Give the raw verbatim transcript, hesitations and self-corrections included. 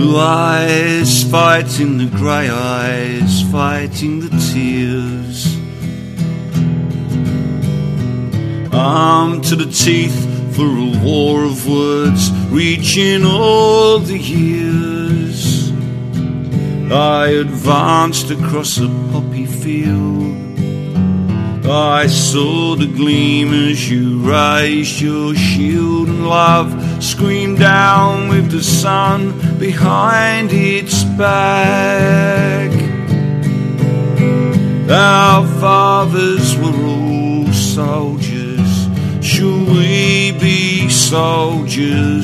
Blue eyes fighting the grey eyes, fighting the tears. Armed to the teeth for a war of words, reaching all the years. I advanced across a poppy field. I saw the gleam as you raised your shield, and love screamed down with the sun behind its back. Our fathers were all soldiers. Shall we be soldiers